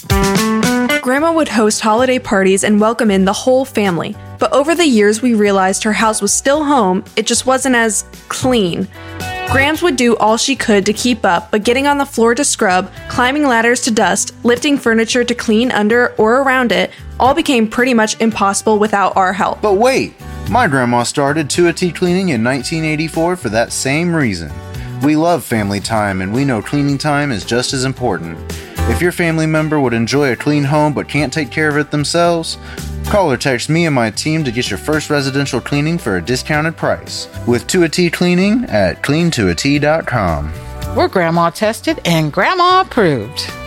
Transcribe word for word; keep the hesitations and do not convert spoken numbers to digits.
Grandma would host holiday parties and welcome in the whole family. But over the years, we realized her house was still home, it just wasn't as clean. Grams would do all she could to keep up, but getting on the floor to scrub, climbing ladders to dust, lifting furniture to clean under or around it, all became pretty much impossible without our help. But wait, my grandma started two A T Cleaning in nineteen eighty-four for that same reason. We love family time, and we know cleaning time is just as important. If your family member would enjoy a clean home but can't take care of it themselves, call or text me and my team to get your first residential cleaning for a discounted price with two A T Cleaning at clean two A T dot com. We're grandma tested and grandma approved.